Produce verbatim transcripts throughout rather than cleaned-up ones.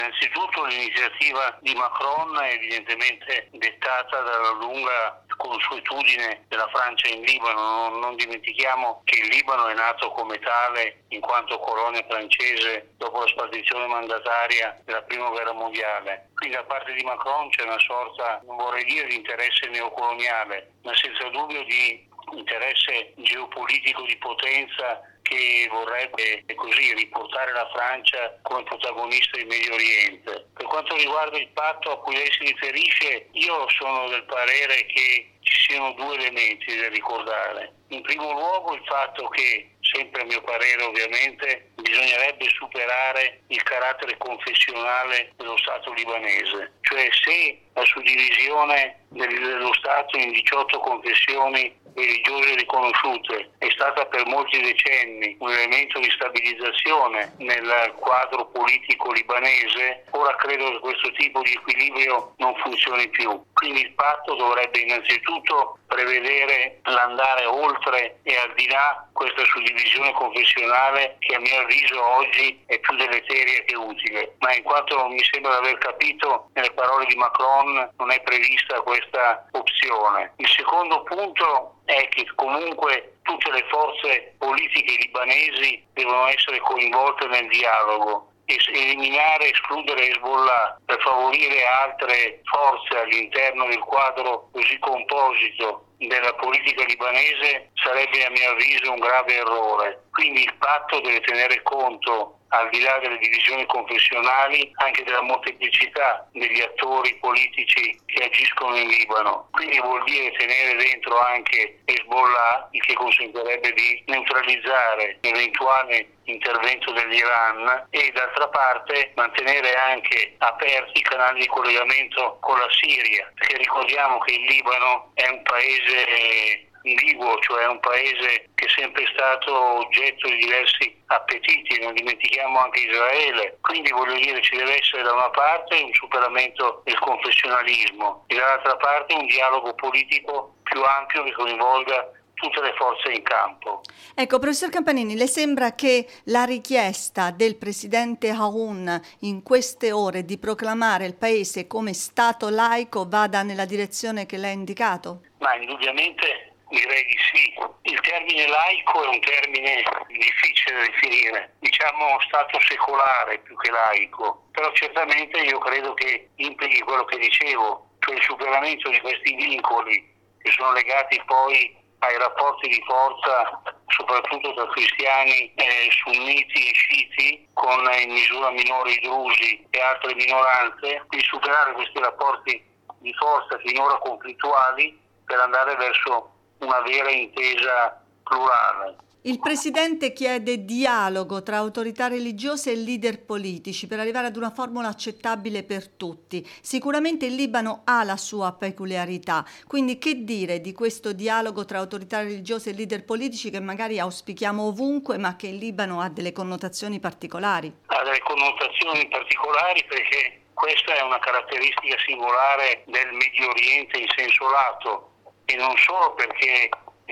Innanzitutto l'iniziativa di Macron è evidentemente dettata dalla lunga consuetudine della Francia in Libano. Non, non dimentichiamo che il Libano è nato come tale in quanto colonia francese dopo la spartizione mandataria della Prima Guerra Mondiale. Quindi da parte di Macron c'è una sorta, non vorrei dire di interesse neocoloniale, ma senza dubbio di interesse geopolitico di potenza che vorrebbe così riportare la Francia come protagonista in Medio Oriente. Per quanto riguarda il patto a cui lei si riferisce, io sono del parere che ci siano due elementi da ricordare. In primo luogo il fatto che, sempre a mio parere ovviamente, bisognerebbe superare il carattere confessionale dello Stato libanese. Cioè se la suddivisione dello Stato in diciotto confessioni religiose riconosciute è stata per molti decenni un elemento di stabilizzazione nel quadro politico libanese, ora credo che questo tipo di equilibrio non funzioni più. Quindi il patto dovrebbe innanzitutto prevedere l'andare oltre e al di là questa suddivisione confessionale che a mio avviso oggi è più deleteria che utile, ma in quanto mi sembra di aver capito nelle parole di Macron non è prevista questa opzione. Il secondo punto è che comunque tutte le forze politiche libanesi devono essere coinvolte nel dialogo. Eliminare e escludere Hezbollah per favorire altre forze all'interno del quadro così composito della politica libanese sarebbe a mio avviso un grave errore. Quindi il patto deve tenere conto, al di là delle divisioni confessionali, anche della molteplicità degli attori politici che agiscono in Libano. Quindi vuol dire tenere dentro anche Hezbollah, il che consentirebbe di neutralizzare l'eventuale intervento dell'Iran e d'altra parte mantenere anche aperti i canali di collegamento con la Siria, perché ricordiamo che il Libano è un paese ambiguo, cioè è un paese che è sempre stato oggetto di diversi appetiti, non dimentichiamo anche Israele. Quindi voglio dire, ci deve essere da una parte un superamento del confessionalismo e dall'altra parte un dialogo politico più ampio che coinvolga tutte le forze in campo. Ecco, professor Campanini, le sembra che la richiesta del presidente Haroun in queste ore di proclamare il paese come Stato laico vada nella direzione che lei ha indicato? Ma indubbiamente direi di sì. Il termine laico è un termine difficile da definire, diciamo Stato secolare più che laico, però certamente io credo che implichi quello che dicevo, cioè il superamento di questi vincoli che sono legati poi ai rapporti di forza soprattutto tra cristiani eh, sunniti e sciiti con in misura minore i drusi e altre minoranze, di superare questi rapporti di forza finora conflittuali per andare verso una vera intesa plurale. Il Presidente chiede dialogo tra autorità religiose e leader politici per arrivare ad una formula accettabile per tutti. Sicuramente il Libano ha la sua peculiarità, quindi che dire di questo dialogo tra autorità religiose e leader politici che magari auspichiamo ovunque, ma che in Libano ha delle connotazioni particolari? Ha delle connotazioni particolari perché questa è una caratteristica singolare del Medio Oriente in senso lato, e non solo perché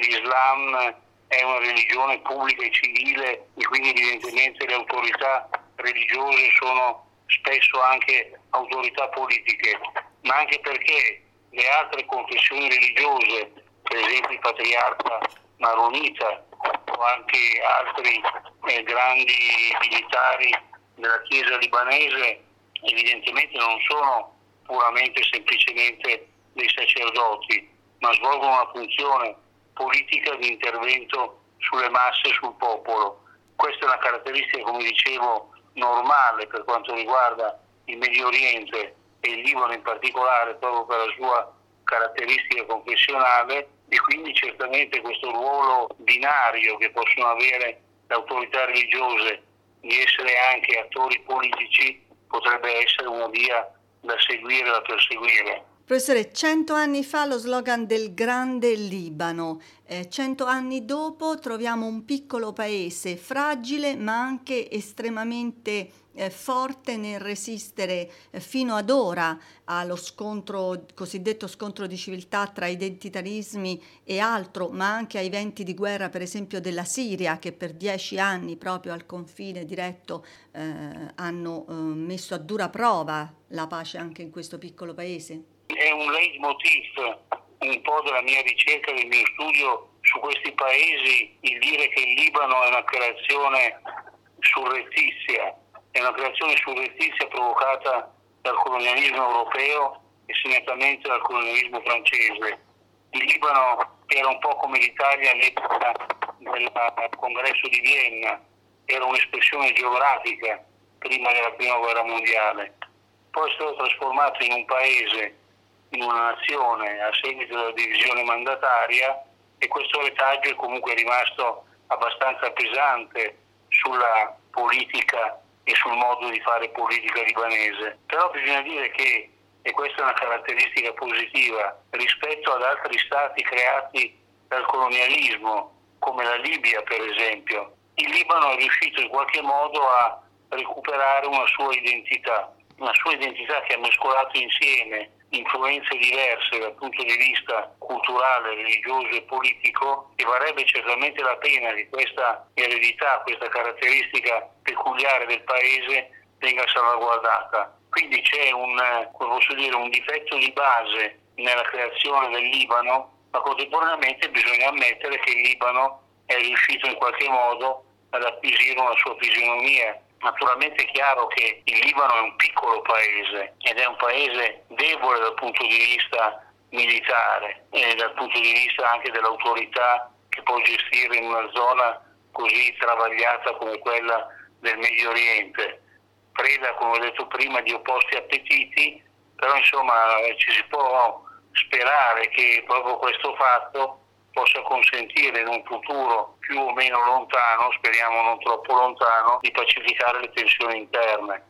l'Islam è una religione pubblica e civile e quindi evidentemente le autorità religiose sono spesso anche autorità politiche, ma anche perché le altre confessioni religiose, per esempio il patriarca maronita o anche altri eh, grandi militari della Chiesa libanese, evidentemente non sono puramente e semplicemente dei sacerdoti, ma svolgono una funzione politica di intervento sulle masse, sul popolo. Questa è una caratteristica, come dicevo, normale per quanto riguarda il Medio Oriente e il Libano in particolare, proprio per la sua caratteristica confessionale, e quindi certamente questo ruolo binario che possono avere le autorità religiose di essere anche attori politici potrebbe essere una via da seguire e da perseguire. Professore, cento anni fa lo slogan del grande Libano, eh, cento anni dopo troviamo un piccolo paese fragile ma anche estremamente eh, forte nel resistere eh, fino ad ora allo scontro, cosiddetto scontro di civiltà tra identitarismi e altro, ma anche ai venti di guerra, per esempio della Siria, che per dieci anni proprio al confine diretto eh, hanno eh, messo a dura prova la pace anche in questo piccolo paese? È un leitmotiv un po' della mia ricerca, del mio studio su questi paesi, il dire che il Libano è una creazione surrettizia, è una creazione surrettizia provocata dal colonialismo europeo e segnatamente dal colonialismo francese. Il Libano era un po' come l'Italia all'epoca del congresso di Vienna, era un'espressione geografica prima della prima guerra mondiale, poi è stato trasformato in un paese, in una nazione a seguito della divisione mandataria, e questo retaggio è comunque rimasto abbastanza pesante sulla politica e sul modo di fare politica libanese. Però bisogna dire che, e questa è una caratteristica positiva, rispetto ad altri stati creati dal colonialismo, come la Libia per esempio, il Libano è riuscito in qualche modo a recuperare una sua identità, una sua identità che ha mescolato insieme influenze diverse dal punto di vista culturale, religioso e politico, e varrebbe certamente la pena che questa eredità, questa caratteristica peculiare del paese venga salvaguardata. Quindi c'è un, come posso dire, un difetto di base nella creazione del Libano, ma contemporaneamente bisogna ammettere che il Libano è riuscito in qualche modo ad acquisire una sua fisionomia. Naturalmente è chiaro che il Libano è un piccolo paese ed è un paese debole dal punto di vista militare e dal punto di vista anche dell'autorità che può gestire in una zona così travagliata come quella del Medio Oriente. Preda, come ho detto prima, di opposti appetiti, però insomma ci si può sperare che proprio questo fatto possa consentire in un futuro più o meno lontano, speriamo non troppo lontano, di pacificare le tensioni interne.